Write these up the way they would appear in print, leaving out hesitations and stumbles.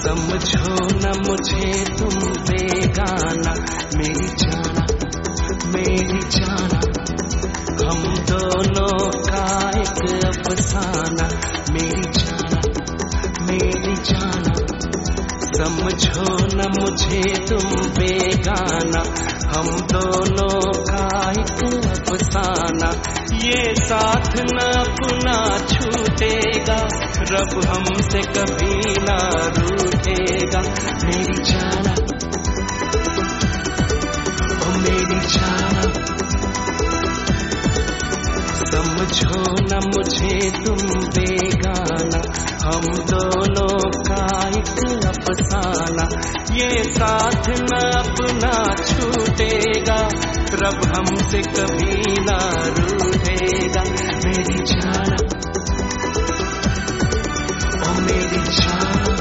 समझो न मुझे तुम बेगाना, मेरी जाना मेरी जाना, हम दोनों का एक अफसाना, मेरी जाना मेरी जाना। समझो न मुझे तुम बेगाना, हम दोनों का एक अफसाना। ये साथ न अपना छूटेगा, रब हमसे कभी ना रूठेगा। मेरी जाना ओ मेरी जाना, समझो न मुझे तुम बेगाना, हम दोनों का एक अफसाना। ये साथ न अपना छूटेगा, रब हमसे कभी ना रूठेगा। मेरी जाना ओ मेरी जाना,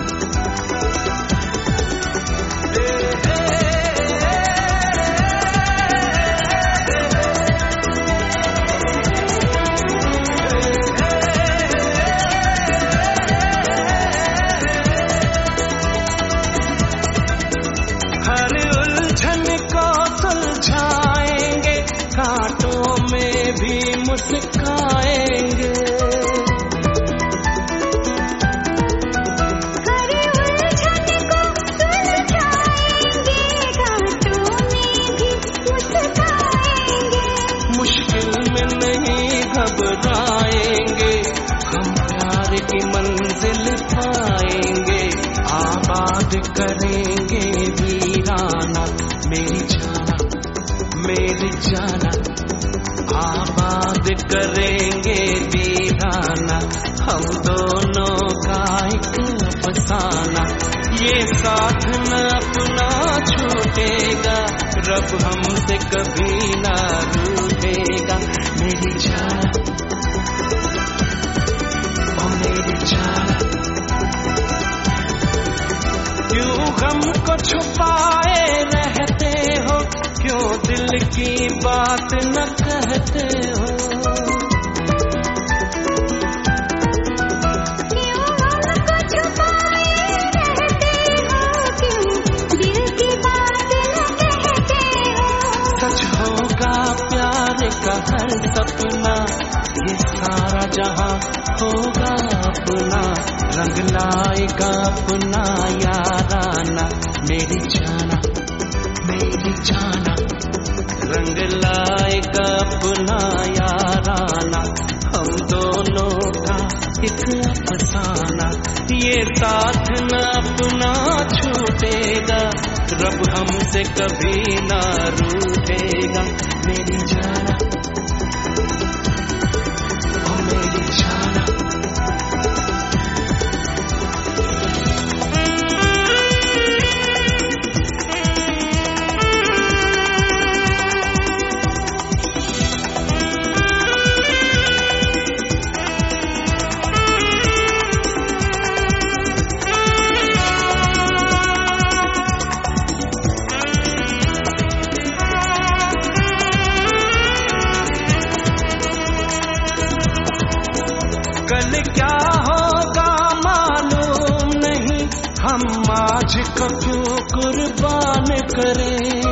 हर उलझन को सुलझाएंगे, कांटों में भी मुस्काएंगे। हर उलझन को सुलझाएंगे, कांटों में भी मुस्काएंगे। मुश्किल में नहीं घबराएंगे, हम प्यार की मंजिल पाएंगे। आबाद करेंगे वीराना, मेरी जाना मेरी जाना, आबाद करेंगे वीराना, हम दोनों का एक अफसाना। ये साथ न अपना छूटेगा, रब हमसे कभी ना रूठेगा। मेरी जाना ओ मेरी जाना, क्यों गम को छुपाए रहते हो, क्यों दिल की बात न कहते हो। क्यों हमको छुपाए रहते हो, क्यों दिल की बात न कहते हो। सच होगा प्यार का हर सपना, ये सारा जहां होगा अपना। रंग लाएगा अपना याराना, मेरी जाना मेरी जाना, रंग लाएगा अपना याराना, हम दोनों का एक अफसाना। ये साथ न अपना छूटेगा, रब हमसे कभी ना रूठेगा। मेरी जाना ओ मेरी जाना, कल क्या होगा मालूम नहीं, हम आज को क्यों कुर्बान करें।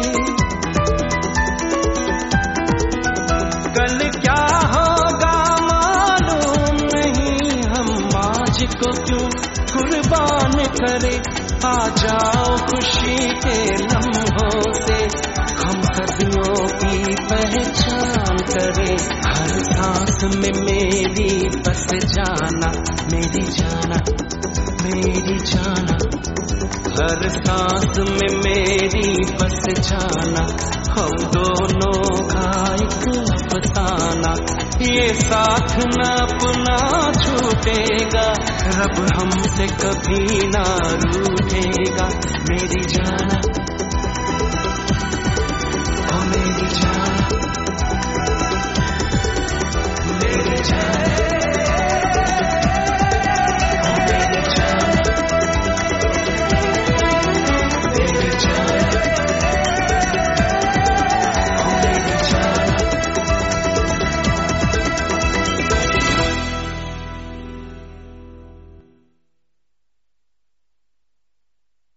कल क्या होगा मालूम नहीं, हम आज को क्यों कुर्बान करें। आ जाओ खुशी के लम्हों से, हम सदियों की पहचान करें। हर सांस में मेरी बस जाना, मेरी जाना मेरी जाना, हर सांस में मेरी बस जाना, हम दोनों का एक अफसाना। ये साथ न अपना छूटेगा, रब हमसे कभी ना रूठेगा। मेरी जाना ओ मेरी जाना,